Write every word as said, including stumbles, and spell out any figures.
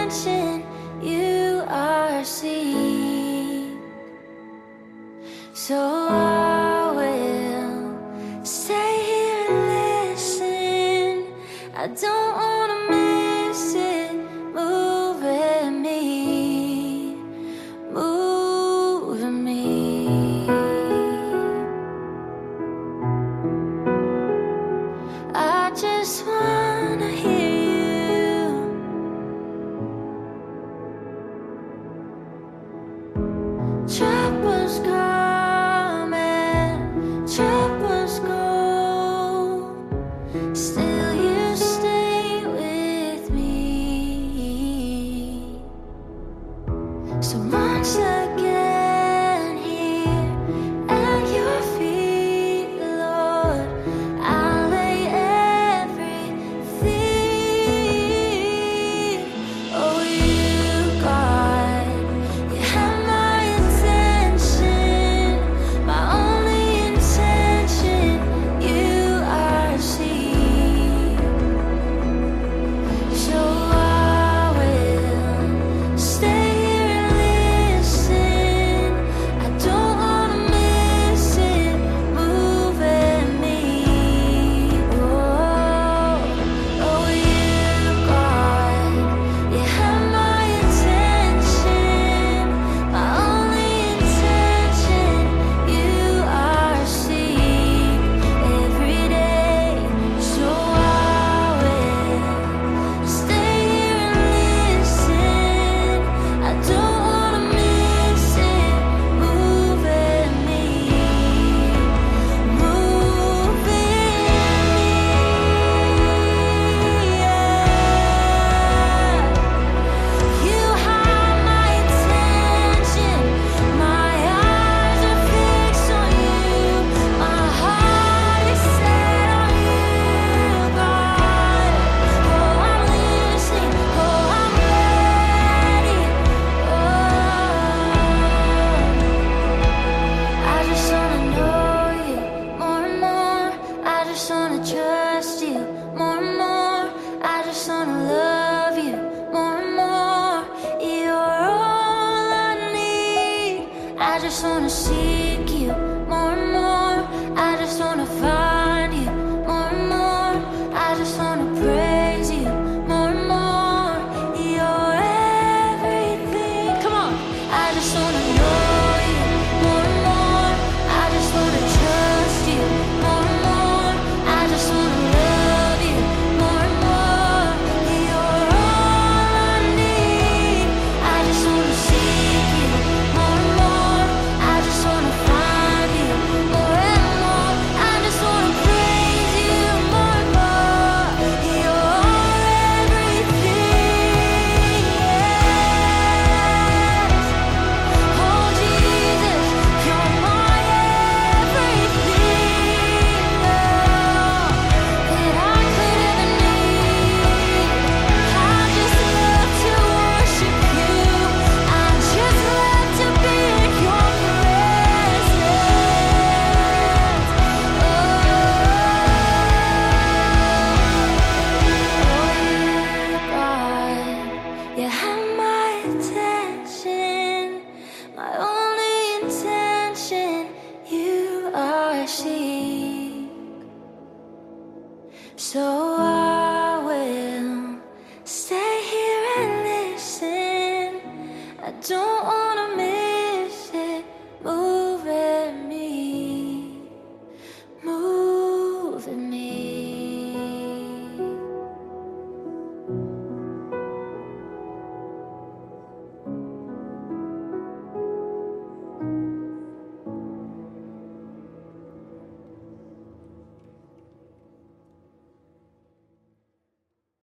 intention, you are seen. So I will stay here and listen. I don't wanna miss it. Moving me, moving me. I just wanna hear you. Troubles come and troubles go. Still you stay with me. So once again here at your feet, Lord, I lay everything. Oh, you, God, you have my attention, my only intention, you are seen. So I will stay here and listen. I don't wanna miss it. Moving me. Oh, oh, you, God, you have my attention, my only intention, you are seen every day. So I will stay here and listen. I don't wanna miss it. Moving me, moving me, yeah. You have my attention. My eyes are fixed on you. My heart is set on you, God. Oh, I'm listening. Oh, I'm ready. Oh, I just wanna know you more and more. I just wanna trust you more and more. I just wanna love you more and more. You're all I need. I just wanna seek you more and more. I just wanna find you more and more. I just wanna praise you more and more. You're everything. Come on. I just wanna know you more and more. I just wanna trust you more and more. I just wanna love you more and more. You're all I need. I just wanna seek you more and more. I just wanna find you more and more. I just wanna praise you more and more. You're everything, yes. Oh Jesus, you're my everything, Lord, that I could ever need. I just love to worship you. I just love to be in your presence. Oh, God, you have my attention, my only intention, you are seen. So I